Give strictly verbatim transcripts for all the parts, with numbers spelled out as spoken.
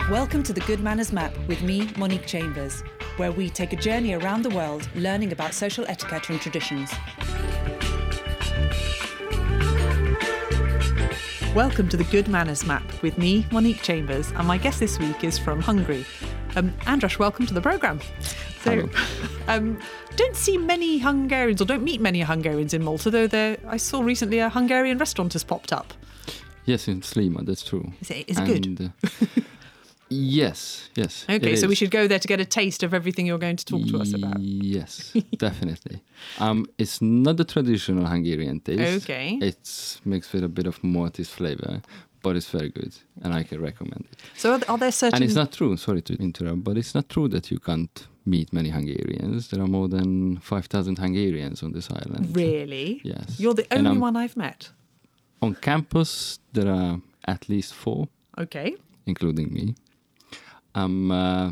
Welcome to the Good Manners Map with me, Monique Chambers, where we take a journey around the world learning about social etiquette and traditions. Welcome to the Good Manners Map with me, Monique Chambers, and my guest this week is from Hungary. Um, Andras, welcome to the programme. So, um, don't see many Hungarians, or don't meet many Hungarians in Malta, though there, I saw recently a Hungarian restaurant has popped up. Yes, in Sliema, that's true. Is it, is it good? And, uh, yes, yes. Okay, so is. we should go there to get a taste of everything you're going to talk to us about. Yes, definitely. Um, it's not the traditional Hungarian taste. Okay. It's mixed with a bit of Maltese flavour, but it's very good, and I can recommend it. So are, are there certain... And it's not true, sorry to interrupt, but it's not true that you can't meet many Hungarians. There are more than five thousand Hungarians on this island. Really? Yes. You're the only one I've met? On campus, there are at least four. Okay. Including me. Um, uh,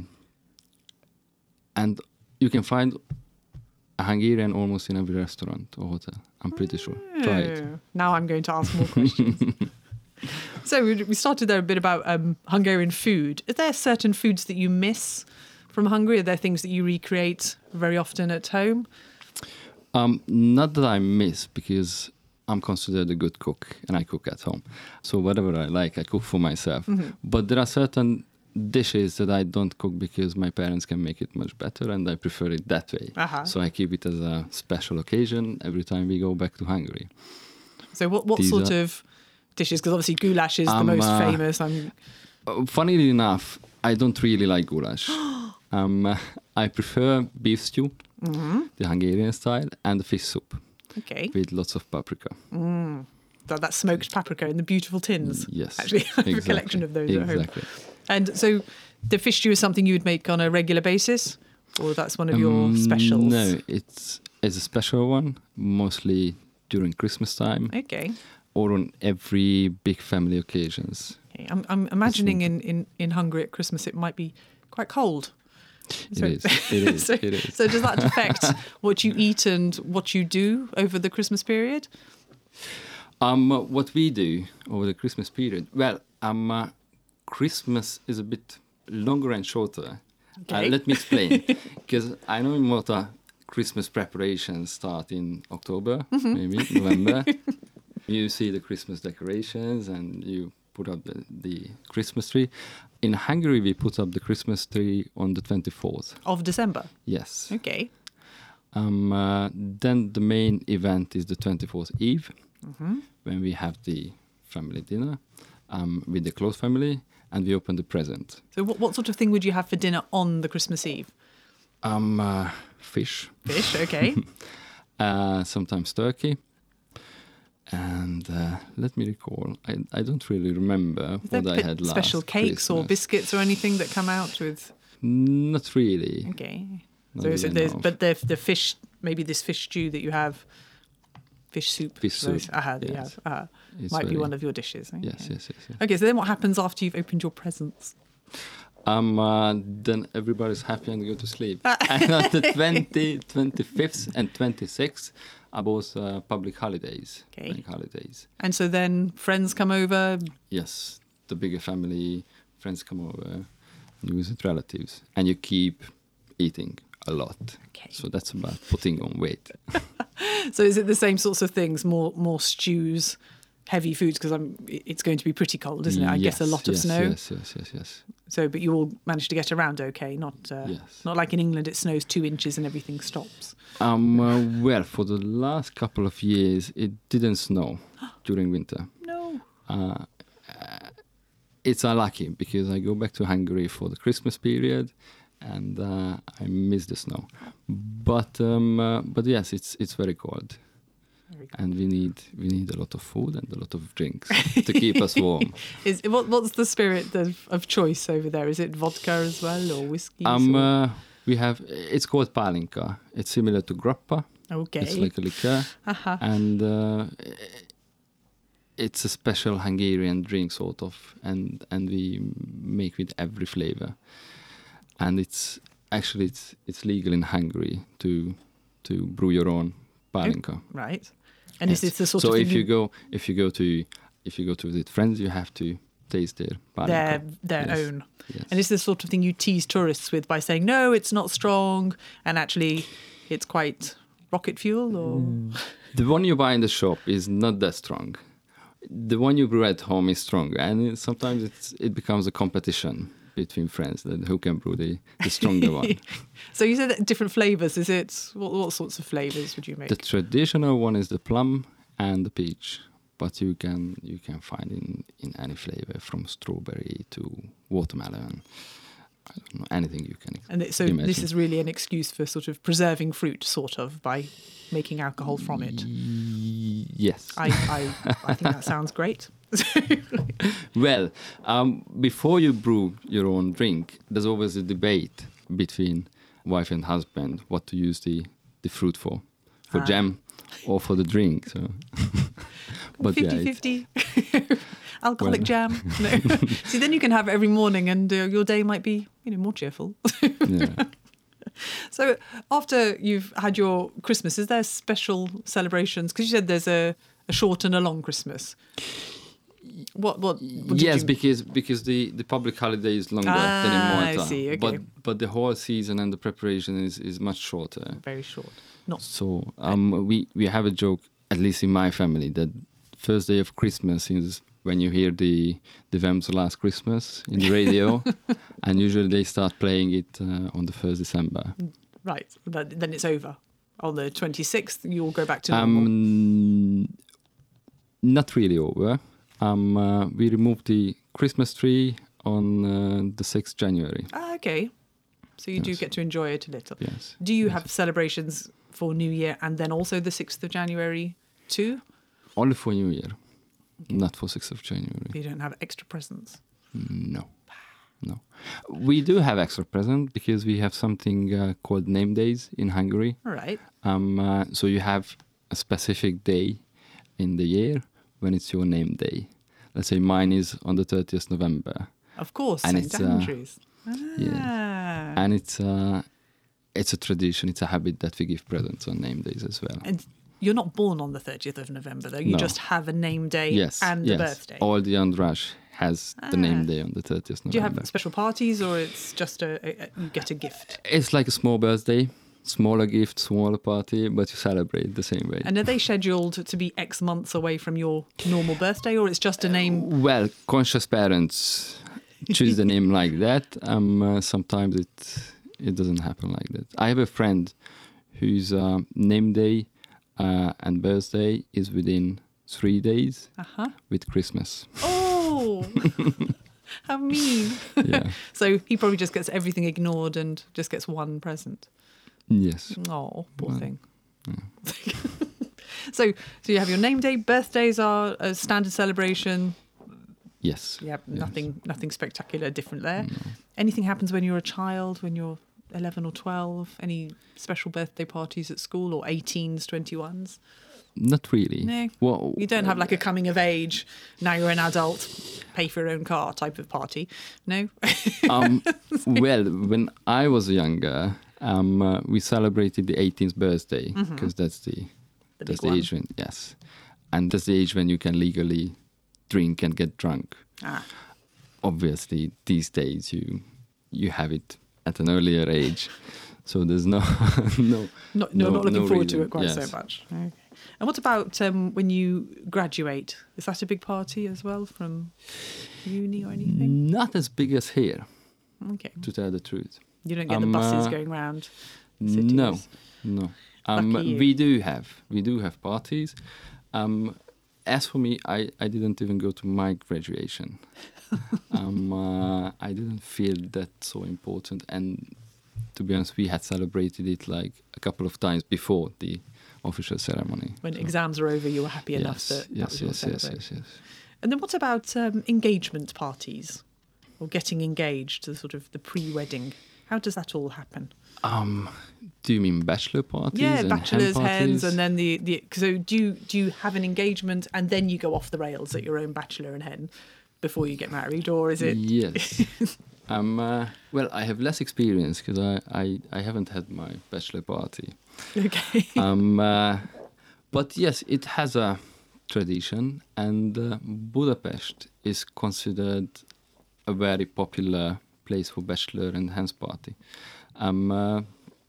and you can find a Hungarian almost in every restaurant or hotel. I'm pretty sure. Try it. Now I'm going to ask more questions. So we we started there a bit about um, Hungarian food. Are there certain foods that you miss from Hungary? Are there things that you recreate very often at home? Um, not that I miss, because I'm considered a good cook and I cook at home. So whatever I like, I cook for myself. Mm-hmm. But there are certain dishes that I don't cook because my parents can make it much better and I prefer it that way. Uh-huh. So I keep it as a special occasion every time we go back to Hungary. So what, what sort are, of dishes? Because obviously goulash is um, the most uh, famous. I'm... Funnily enough, I don't really like goulash. um, uh, I prefer beef stew, mm-hmm. the Hungarian style, and the fish soup. Okay. With lots of paprika. Mm. That, that smoked paprika in the beautiful tins. Yes. Actually, I have exactly. a collection of those exactly. at home. And so the fish stew is something you would make on a regular basis? Or that's one of um, your specials? No, it's, it's a special one, mostly during Christmas time. Okay. Or on every big family occasions. Okay. I'm, I'm imagining in, in, in Hungary at Christmas it might be quite cold. So, it is. It is. so, it is. So does that affect what you eat and what you do over the Christmas period? Um, what we do over the Christmas period? Well, um, uh, Christmas is a bit longer and shorter. Okay. Uh, let me explain. Because I know in Malta, Christmas preparations start in October, mm-hmm. maybe November. You see the Christmas decorations and you put up the, the Christmas tree. In Hungary, we put up the Christmas tree on the twenty-fourth. Of December? Yes. Okay. Um, uh, then the main event is the twenty-fourth Eve, mm-hmm. when we have the family dinner um, with the close family, and we open the present. So what, what sort of thing would you have for dinner on the Christmas Eve? Um, uh, fish. Fish, okay. uh, sometimes turkey. And uh, let me recall, I, I don't really remember Is what there I had last special cakes Christmas. or biscuits or anything that come out with? Not really. Okay. Not so, really so there's, enough. but the the fish, maybe this fish stew that you have, fish soup. Fish soup. Aha, that yes. you have, aha, It's might very, be one of your dishes. Okay. Yes, yes, yes, yes. Okay, so then what happens after you've opened your presents? Um, uh, then everybody's happy and go to sleep. And on the twentieth, twenty-fifth and twenty-sixth are both uh, public holidays. Okay. Bank holidays. And so then friends come over? Yes, the bigger family, friends come over, you visit relatives, and you keep eating a lot. Okay. So that's about putting on weight. So is it the same sorts of things, more more stews, heavy foods, because I'm it's going to be pretty cold, isn't it? I yes, guess a lot of yes, snow. Yes, yes, yes, yes. So, but you all managed to get around okay, not uh, yes. not like in England it snows two inches and everything stops. Um, uh, well, for the last couple of years, it didn't snow during winter. No. Uh, uh, it's unlucky because I go back to Hungary for the Christmas period, and uh, I miss the snow. But um, uh, but yes, it's it's very cold. And we need we need a lot of food and a lot of drinks to keep us warm. Is what what's the spirit of, of choice over there? Is it vodka as well or whiskey? Um, uh, we have it's called palinka. It's similar to grappa. Okay. It's like a liqueur, uh-huh. and uh, it's a special Hungarian drink sort of, and and we make with every flavor. And it's actually it's it's legal in Hungary to to brew your own palinka. Oh, right. And yes. is this the sort so of thing if you go if you go to if you go to visit friends, you have to taste their their barley their yes. own. Yes. And it's the sort of thing you tease tourists with by saying, no, it's not strong, and actually it's quite rocket fuel, or... The one you buy in the shop is not that strong. The one you brew at home is stronger, and it, sometimes it's, it becomes a competition between friends that who can brew the, the stronger one. So you said that different flavours. Is it, what, what sorts of flavours would you make? The traditional one is the plum and the peach, but you can you can find in, in any flavour, from strawberry to watermelon. I don't know, anything you can And it, so imagine. this is really an excuse for sort of preserving fruit, sort of, by making alcohol from it. Yes. I, I, I think that sounds great. Well, um, before you brew your own drink, there's always a debate between wife and husband what to use the, the fruit for, for Ah. jam or for the drink. So, but fifty-fifty. Alcoholic Well. jam. No. See, then you can have it every morning, and uh, your day might be, you know, more cheerful. yeah. So after you've had your Christmas, is there special celebrations? Because you said there's a, a short and a long Christmas. What? What? what did Yes, you... because because the, the public holiday is longer Ah, than in I Malta. see, okay. But but the whole season and the preparation is, is much shorter. Very short. Not. So um, we we have a joke, at least in my family, that first day of Christmas is when you hear the the Vamps Last Christmas in the radio, and usually they start playing it uh, on the first December. Right. But then it's over. On the twenty-sixth, you'll go back to normal. Um, not really over. Um, uh, we removed the Christmas tree on uh, the sixth of January. Ah, okay. So you do Yes. get to enjoy it a little. Yes. Do you Yes. have celebrations for New Year and then also the sixth of January too? Only for New Year, not for sixth of January. You don't have extra presents? No, no. We do have extra present because we have something uh, called name days in Hungary. All right. Um, uh, so you have a specific day in the year when it's your name day. Let's say mine is on the thirtieth of November, Of course, And Saint it's, uh, Andrews. Ah. and it's uh, it's a tradition. It's a habit that we give presents on name days as well. And you're not born on the thirtieth of November, though. You No. just have a name day Yes, and yes. a birthday. All the entourage has the Ah. name day on the thirtieth of Do you November. have special parties, or it's just a, a, a you get a gift? It's like a small birthday, smaller gift, smaller party, but you celebrate the same way. And are they scheduled to be X months away from your normal birthday, or it's just a name? Well, conscious parents choose the name like that. Um, uh, sometimes it it doesn't happen like that. I have a friend whose uh, name day uh, and birthday is within three days Uh huh. with Christmas. Oh, how mean! Yeah. So he probably just gets everything ignored and just gets one present. Yes. Oh, poor Well, thing. so, so you have your name day. Birthdays are a standard celebration. Yes. Yeah, Yes. nothing, nothing spectacular different there. No. Anything happens when you're a child, when you're eleven or twelve? Any special birthday parties at school, or eighteens, twenty-ones? Not really. No. Well, You don't have like a coming of age, now you're an adult, pay for your own car type of party. No? um, well, when I was younger, um, uh, we celebrated the eighteenth birthday because that's the Mm-hmm. The that's big the one. age when yes, and that's the age when you can legally drink and get drunk. Ah, Obviously, these days you you have it at an earlier age, so there's no no not, no, no not looking no forward to reason. it quite Yes. so much. Okay. And what about um, when you graduate? Is that a big party as well from uni or anything? Not as big as here, Okay. to tell the truth. You don't get Um, the buses uh, going round cities? No, no. Um, Lucky you. we do have we do have parties. Um, as for me, I, I didn't even go to my graduation. um, uh, I didn't feel that so important, and to be honest, we had celebrated it like a couple of times before the official ceremony. When So, exams are over, you were happy enough yes, that that yes, was your yes, yes, celebration. yes, yes. And then what about um, engagement parties or getting engaged, the sort of the pre-wedding? How does that all happen? Um, do you mean bachelor parties? Yeah, and bachelors, hen hens, parties? and then the, the so do you do you have an engagement and then you go off the rails at your own bachelor and hen before you get married, or is it? Yes. um, uh, well, I have less experience because I, I, I haven't had my bachelor party. Okay. um, uh, but yes, it has a tradition, and uh, Budapest is considered a very popular place for bachelor and hen's party. Um, uh,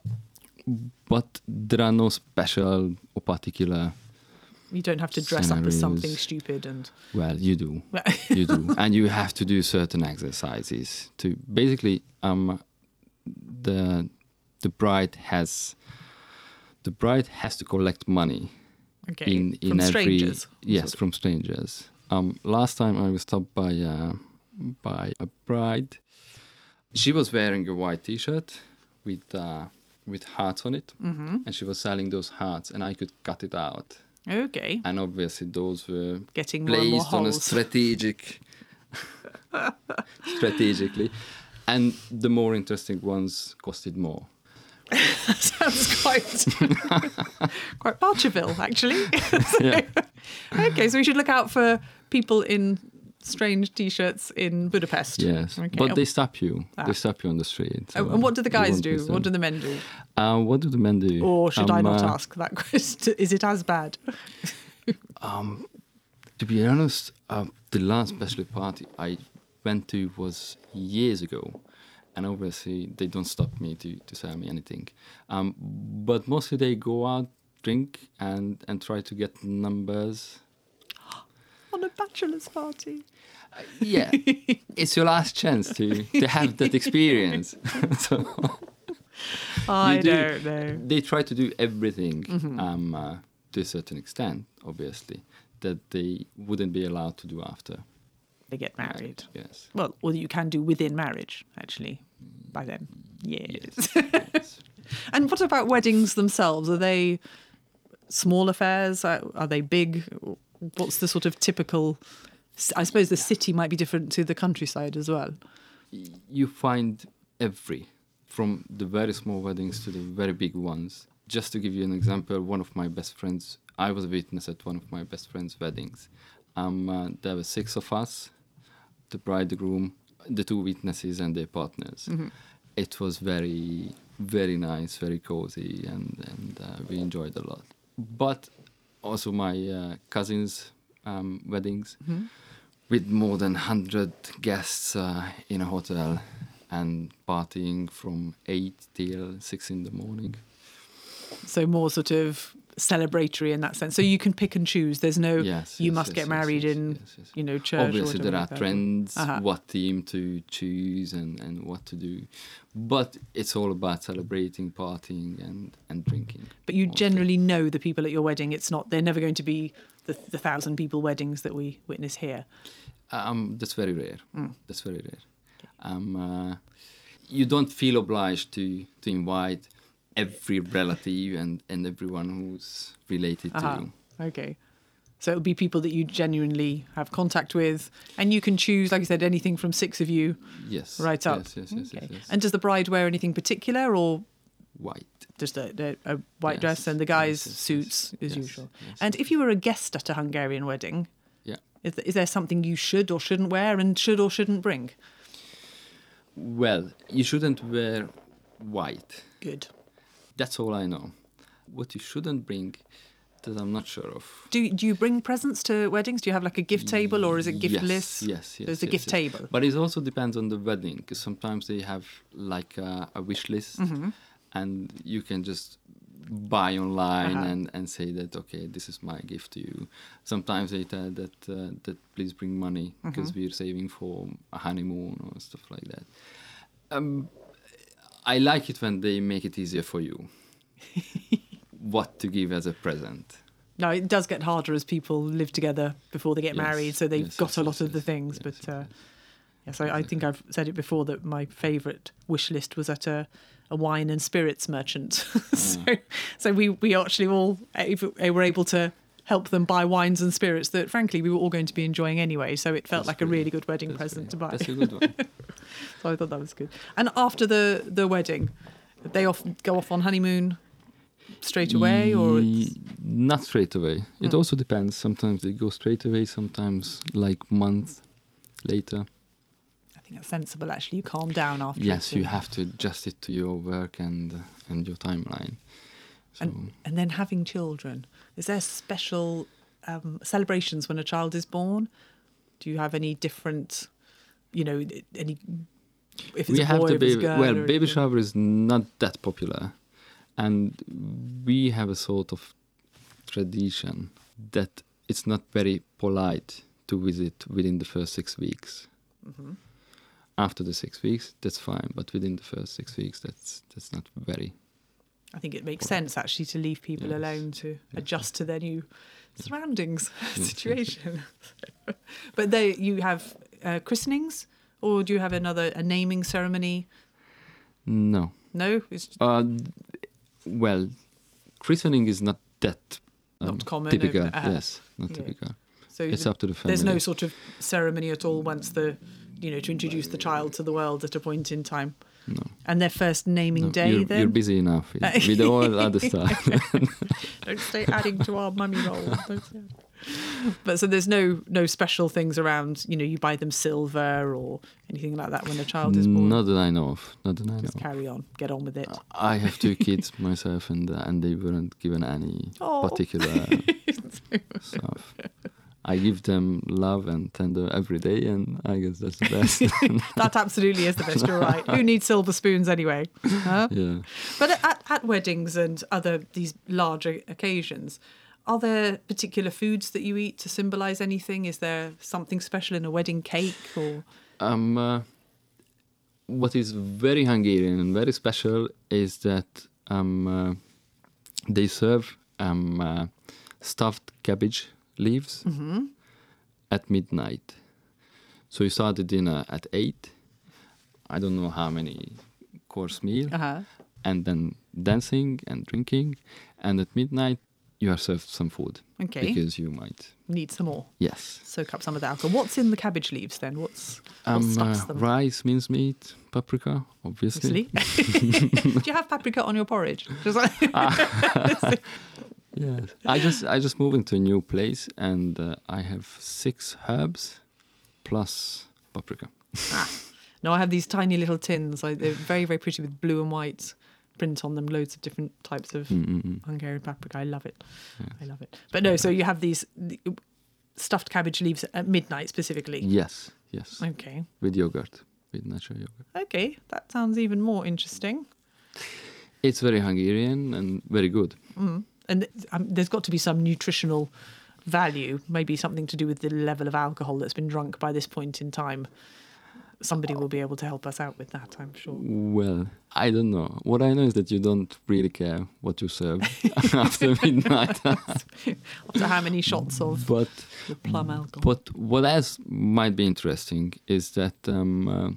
but there are no special or particular. You don't have to dress scenarios. up as something stupid and. Well, you do, you do, and you have to do certain exercises to basically. Um, the the bride has the bride has to collect money. Okay. In, in from every, strangers. Yes, from strangers. Um, last time I was stopped by uh, by a bride. She was wearing a white T-shirt with uh, with hearts on it, mm-hmm. and she was selling those hearts, and I could cut it out. Okay. And obviously, those were getting more and more placed on a holes. strategic, strategically, and the more interesting ones costed more. Sounds quite quite Barcherville, actually. So, Yeah. Okay, so we should look out for people in strange T-shirts in Budapest. Yes, Okay. but they stop you. Ah. They stop you on the street. Oh, so and what do the you guys won't do? miss them. What do the men do? Uh, what do the men do? Or should I Um, not uh, ask that question? Is it as bad? Um, to be honest, uh, the last bachelor party I went to was years ago, and obviously they don't stop me to, to sell me anything. Um, but mostly they go out, drink, and, and try to get numbers. On a bachelor's party? Yeah, it's your last chance to, to have that experience. So I you do- don't know. They try to do everything Mm-hmm. um, uh, to a certain extent, obviously, that they wouldn't be allowed to do after. They get married. Yes. Well, or you can do within marriage, actually, by then. Yes. Yes. And what about weddings themselves? Are they small affairs? Are, are they big? What's the sort of typical... I suppose the city might be different to the countryside as well. You find every, from the very small weddings to the very big ones. Just to give you an example, one of my best friends, I was a witness at one of my best friend's weddings. Um, uh, there were six of us, the bride, the groom, the two witnesses and their partners. Mm-hmm. It was very, very nice, very cozy, and, and uh, we enjoyed a lot. But also my uh, cousin's um, weddings, Mm-hmm. with more than one hundred guests uh, in a hotel and partying from eight till six in the morning. So more sort of celebratory in that sense. So you can pick and choose. There's no, Yes, you yes, must yes, get yes, married yes, in, yes, yes. you know, church. or Obviously, there whatever are like that. trends, Uh-huh. what theme to choose and, and what to do. But it's all about celebrating, partying and, and drinking. But you mostly. generally know the people at your wedding. It's not, they're never going to be the, the thousand people weddings that we witness here. Um, that's very rare. Mm. That's very rare. Um, uh, you don't feel obliged to, to invite every relative and, and everyone who's related Uh-huh. to you. Okay. So it would be people that you genuinely have contact with, and you can choose, like I said, anything from six of you Yes. right up. Yes, yes, yes, Okay. yes, yes. And does the bride wear anything particular, or White. just a, a, a white Yes, dress, and the guys yes, yes, suits yes, as yes, usual? yes. And if you were a guest at a Hungarian wedding, Yeah. is, th- is there something you should or shouldn't wear, and should or shouldn't bring? Well, you shouldn't wear white. Good. That's all I know. What you shouldn't bring, that I'm not sure of. Do do you bring presents to weddings? Do you have like a gift table, or is it gift yes, lists? Yes, yes. There's a yes, gift yes. table. But it also depends on the wedding, because sometimes they have like a, a wish list, Mm-hmm. and you can just buy online Uh-huh. and, and say that, okay, this is my gift to you. Sometimes they tell that uh, that please bring money because Mm-hmm. we're saving for a honeymoon or stuff like that. Um, I like it when they make it easier for you what to give as a present. No, it does get harder as people live together before they get Yes, married, so they've yes, got yes, a yes, lot of the yes, things. yes, but yes, uh, yes. yes, I, I think I've said it before that my favourite wish list was at a, a wine and spirits merchant. so, so we we actually all a- were able to help them buy wines and spirits that, frankly, we were all going to be enjoying anyway. So it felt That's like a brilliant. really good wedding That's present brilliant. to buy. That's a good one. So I thought that was good. And after the the wedding, they off go off on honeymoon straight away, or it's, Ye- not straight away. It Mm. also depends. Sometimes they go straight away. Sometimes like month later. I think that's sensible. Actually, you calm down after. Yes, you and- have to adjust it to your work and and your timeline. So And, and then having children, is there special um, celebrations when a child is born? Do you have any different, you know, any? If it's we a have boy, the if it's baby. girl, Well, or baby anything? shower is not that popular, and we have a sort of tradition that it's not very polite to visit within the first six weeks. Mm-hmm. After the six weeks, that's fine, but within the first six weeks, that's that's not very. I think it makes sense actually to leave people Yes. alone to Yes. adjust to their new surroundings, Yes. situation. But they, you have uh, christenings, or do you have another a naming ceremony? No. No, it's Uh, well, christening is not that um, Not common, Typical, uh, yes, not yeah. typical. so It's up to the family. there's no sort of ceremony at all once the, you know, to introduce the child to the world at a point in time. No. And their first naming No, day, you're, then you're busy enough with, with all other stuff. Don't stay adding to our mummy roll. Don't stay adding. But so there's no no special things around. You know, you buy them silver or anything like that when the child is born. Not that I know of. Not that I know. Just of. carry on, get on with it. I have two kids myself, and uh, and they weren't given any Oh. particular stuff. I give them love and tender every day, and I guess that's the best. That absolutely is the best. You're right. Who needs silver spoons anyway? Huh? Yeah. But at, at weddings and other these larger occasions, are there particular foods that you eat to symbolise anything? Is there something special in a wedding cake or? Um, uh, what is very Hungarian and very special is that um, uh, they serve um, uh, stuffed cabbage leaves Mm-hmm. at midnight. So you start the dinner at eight. I don't know how many course meal, Uh-huh. and then dancing and drinking, and at midnight you are served some food Okay. because you might. Need some more. Yes. Soak up some of the alcohol. What's in the cabbage leaves then? What's what Um, stuffs uh, them? rice, mincemeat, paprika, obviously. Obviously. Do you have paprika on your porridge? Just like Yes. I just I just moved into a new place, and uh, I have six herbs plus paprika. No, I have these tiny little tins. I, they're very, very pretty with blue and white print on them. Loads of different types of Mm-mm-mm. Hungarian paprika. I love it. Yes. I love it. But no, so you have these stuffed cabbage leaves at midnight specifically. Yes, yes. Okay. With yogurt, with natural yogurt. Okay, that sounds even more interesting. It's very Hungarian and very good. Mm. And um, there's got to be some nutritional value, maybe something to do with the level of alcohol that's been drunk by this point in time. Somebody will be able to help us out with that, I'm sure. Well, I don't know. What I know is that you don't really care what you serve after midnight. After how many shots of But the plum alcohol? But what else might be interesting is that um, uh,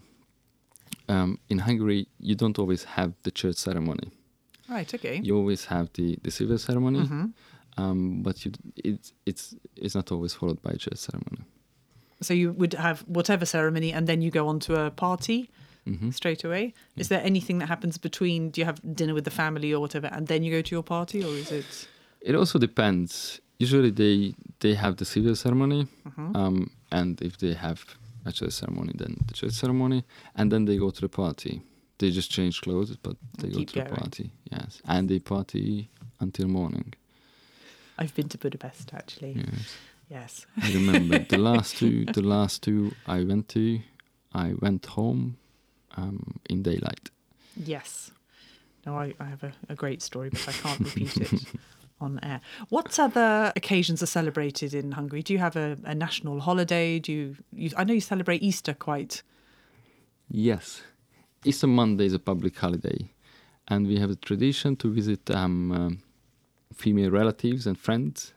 um, in Hungary you don't always have the church ceremony. Right, okay. You always have the, the civil ceremony, Mhm. um, but you, it's it's it's not always followed by a church ceremony. So you would have whatever ceremony and then you go on to a party Hmm. straight away. Is there anything that happens between, do you have dinner with the family or whatever and then you go to your party, or is it? It also depends. Usually they they have the civil ceremony, Mhm. um, and if they have a church ceremony, then the church ceremony, and then they go to the party. They just change clothes, but they go Keep to the going. party. Yes, and they party until morning. I've been to Budapest actually. Yes. Yes. I remember the last two. The last two I went to, I went home um, in daylight. Yes. No, I, I have a, a great story, but I can't repeat it on air. What other occasions are celebrated in Hungary? Do you have a, a national holiday? Do you, you? I know you celebrate Easter quite. Yes, Easter Monday is a public holiday, and we have a tradition to visit um, um, female relatives and friends,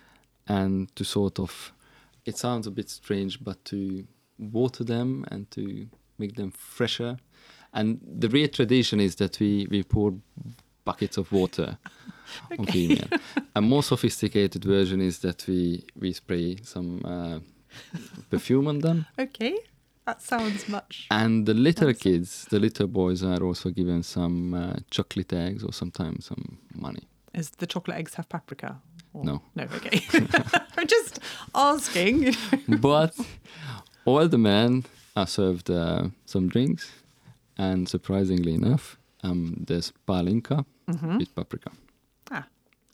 and to sort of. It sounds a bit strange, but to water them and to make them fresher. And the real tradition is that we, we pour buckets of water on female. A more sophisticated version is that we, we spray some uh, perfume on them. Okay, that sounds much. And the little Fancy. kids, the little boys are also given some uh, chocolate eggs or sometimes some money. Is the chocolate eggs have paprika? Or- No. No, okay. I'm just asking. But all the men are served uh, some drinks, and surprisingly enough, um, there's palinka Mhm. with paprika. Ah,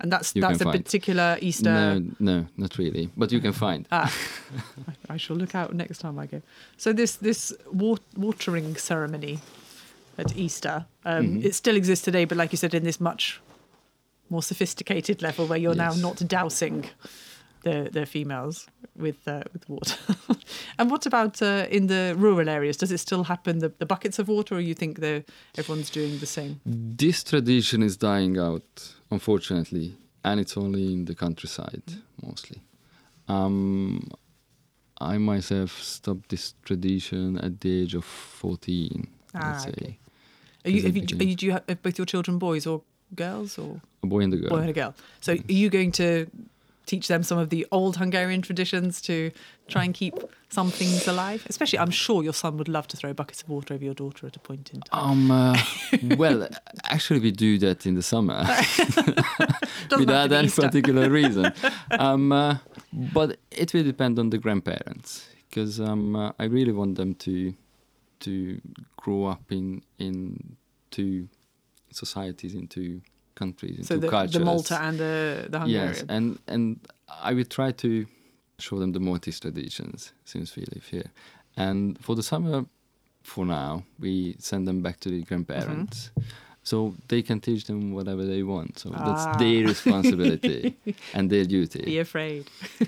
And that's you that's a find. particular Easter. No, no, not really. But you can find. Ah, I, I shall look out next time I go. So this this wa- watering ceremony at Easter, um, Mm-hmm. it still exists today, but like you said, in this much more sophisticated level, where you're Yes. now not dousing the the females with uh, with water. And what about uh, in the rural areas? Does it still happen? The, the buckets of water, or you think the everyone's doing the same? This tradition is dying out, unfortunately, and it's only in the countryside mostly. Um, I myself stopped this tradition at the age of fourteen. Ah, let's say. okay. Are you, Is it have you, again? are you, do you have both your children boys or girls, or A boy and a girl. boy and a girl? So are you going to teach them some of the old Hungarian traditions to try and keep some things alive? Especially, I'm sure your son would love to throw buckets of water over your daughter at a point in time. Um, uh, well, actually, we do that in the summer Doesn't have without to be any Easter. particular reason. Um, uh, but it will depend on the grandparents, because um, uh, I really want them to to grow up in in two societies, in two countries, in So two the, cultures. the Malta and the, the Hungarian. Yes, and and I will try to show them the Maltese traditions since we live here. And for the summer, for now, we send them back to the grandparents. So they can teach them whatever they want. So Ah. that's their responsibility and their Be duty. afraid.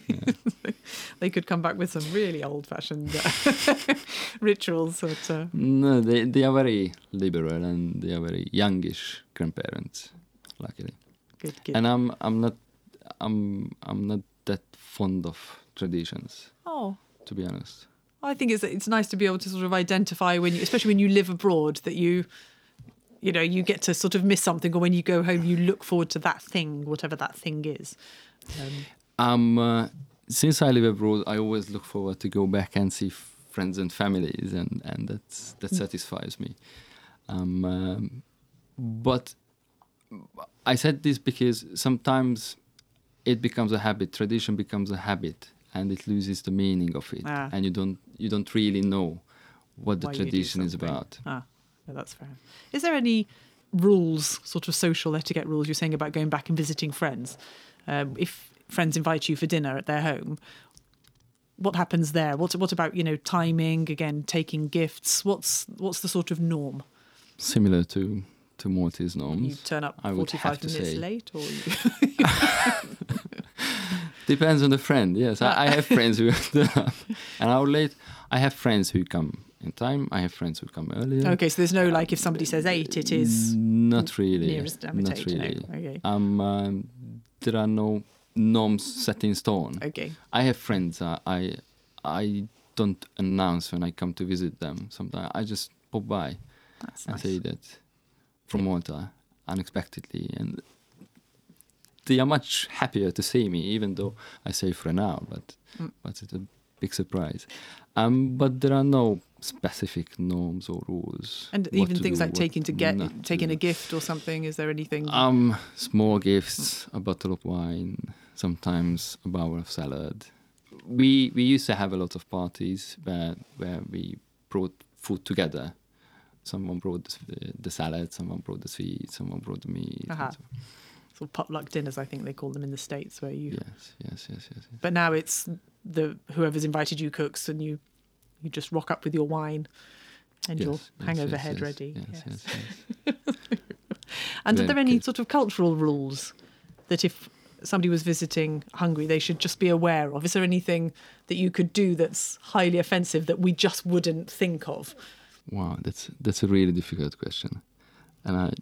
They could come back with some really old-fashioned uh, rituals. But, uh, No, they, they are very liberal and they are very youngish grandparents, luckily. good, good. And I'm I'm not I'm I'm not that fond of traditions, oh, to be honest. I think it's it's nice to be able to sort of identify when you, especially when you live abroad, that you, you know, you get to sort of miss something, or when you go home, you look forward to that thing, whatever that thing is. Um, Um, uh, since I live abroad, I always look forward to go back and see friends and families, and, and that's, that satisfies me. Um, um, but I said this because sometimes it becomes a habit. Tradition becomes a habit, and it loses the meaning of it, Ah. and you don't you don't really know what the why you do tradition is something. about. Ah, yeah, that's fair. Is there any rules, sort of social etiquette rules, you're saying about going back and visiting friends? Um, if friends invite you for dinner at their home, what happens there? What what about, you know, timing, again, taking gifts? What's what's the sort of norm? Similar to to Maltese You norms. turn up I would have forty-five to minutes say. late, or you... Depends on the friend. Yes, I, I have friends who an hour late. I have friends who come in time. I have friends who come earlier. Okay, so there's no, like, if somebody says eight, it is Not really. nearest damn it Not eight, no. really. Okay. Um, um, there are no norms set in stone. Okay. I have friends. Uh, I I don't announce when I come to visit them. Sometimes I just pop by That's and nice. say that from Malta unexpectedly, and they are much happier to see me, even though I say for an hour. But Mm. but it's a big surprise. Um, but there are no specific norms or rules. And what even to things do, like what taking to get not to taking a do. gift or something. Is there anything? Um, small gifts, a bottle of wine, sometimes a bowl of salad. We we used to have a lot of parties where where we brought food together. Someone brought the, the salad, someone brought the sweet, someone brought the meat. and Aha. so- Sort of potluck dinners, I think they call them in the States, where you. Yes, yes, yes, yes. yes. But now it's the whoever's invited you cooks, and you you just rock up with your wine and your Yes, yes, hangover yes, head yes, ready. Yes, Yes. yes, yes. And are Very there any good. sort of cultural rules that if somebody was visiting Hungary, they should just be aware of? Is there anything that you could do that's highly offensive that we just wouldn't think of? Wow, that's that's a really difficult question, and I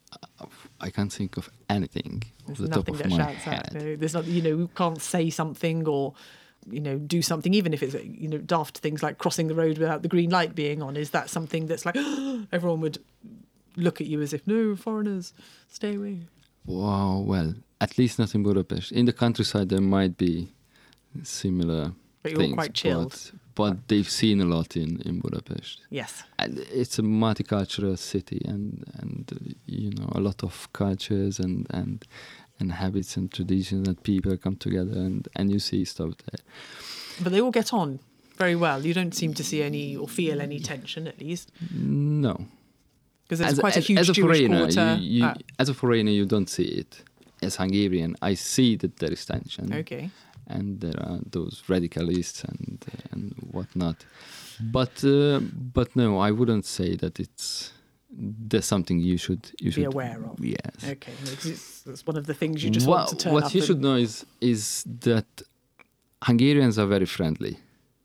I can't think of anything off There's the top nothing of that my shouts head. out. No, there's not, you know, we can't say something or, you know, do something, even if it's, you know, daft things like crossing the road without the green light being on. Is that something that's like, everyone would look at you as if, no, foreigners, stay away? Wow, well, at least not in Budapest. In the countryside, there might be similar But you're things, quite chilled. But, but they've seen a lot in, in Budapest. Yes. And it's a multicultural city, and and uh, you know, a lot of cultures and and and habits and traditions, and people come together, and and you see stuff there. But they all get on very well. You don't seem to see any or feel any tension, at least, No, because there's as, quite as, a huge as a Jewish foreigner, quarter. you, you, Ah, as a foreigner, you don't see it. as Hungarian, I see that there is tension. Okay. And there are those radicalists and uh, and whatnot. But uh, but no, I wouldn't say that it's there's something you should you be should aware of. Yes. Okay, it's, it's one of the things you just well, want to turn what up you and- should know is is that Hungarians are very friendly.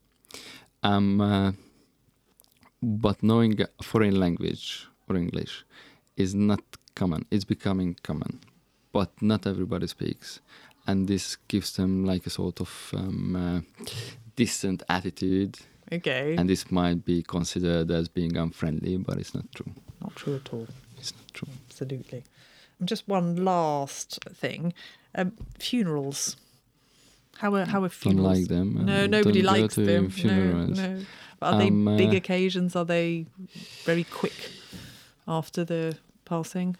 Um, uh, but knowing a foreign language or English is not common. It's becoming common, but not everybody speaks, and this gives them like a sort of um, uh, distant attitude. Okay. And this might be considered as being unfriendly, but it's not true. Not true at all. It's not true. Absolutely. And just one last thing. Um, funerals. How are, how are Don't funerals? like them. No, uh, nobody don't go likes to them. funerals. No, no. Are they Um, uh, big occasions? Are they very quick after the passing?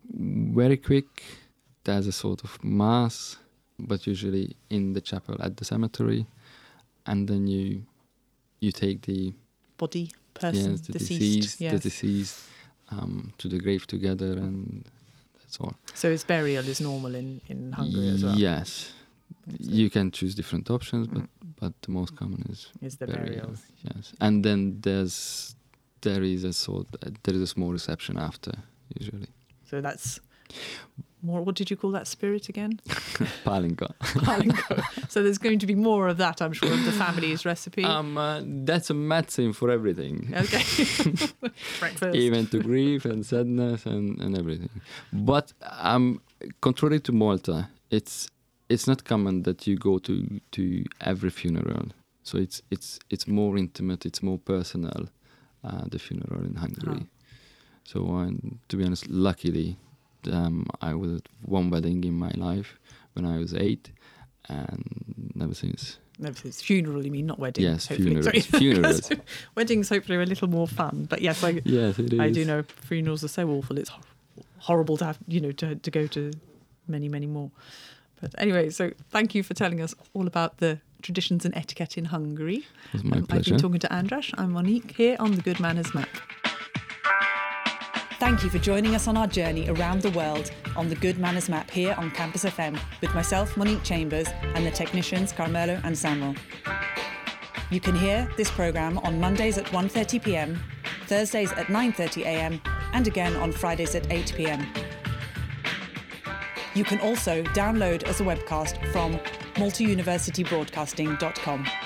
Very quick. There's a sort of mass, but usually in the chapel at the cemetery, and then you you take the Body, person, yes, the deceased. deceased, yes. the deceased um, to the grave together, and that's all. So his burial is normal in, in Hungary as well? Yes. You can choose different options, but but the most common is Is the burial. burials. Yes, and then there's there is a sort there is a small reception after usually. So that's more. What did you call that spirit again? Palinka. Palinka. So there's going to be more of that, I'm sure, of the family's recipe. Um, uh, that's a medicine for everything. Okay. Breakfast. Even to grief and sadness and, and everything. But um, contrary to Malta, it's it's not common that you go to, to every funeral. So it's it's it's more intimate, it's more personal, uh, the funeral in Hungary. Oh. So um, to be honest, luckily, um, I was at one wedding in my life when I was eight, and never since. No, it's funeral, you mean, not wedding. Yes, hopefully. funerals. Sorry. Funerals. Weddings hopefully are a little more fun. But yes, I, Yes, it is. I do know funerals are so awful. It's hor- horrible to have, you know, to, to go to many, many more. But anyway, so thank you for telling us all about the traditions and etiquette in Hungary. It was my Um, I've pleasure. been talking to Andras. I'm Monique here on the Good Manners Map. Thank you for joining us on our journey around the world on the Good Manners Map here on Campus F M with myself, Monique Chambers, and the technicians Carmelo and Samuel. You can hear this programme on Mondays at one thirty p m, Thursdays at nine thirty a m, and again on Fridays at eight p m. You can also download as a webcast from malta university broadcasting dot com.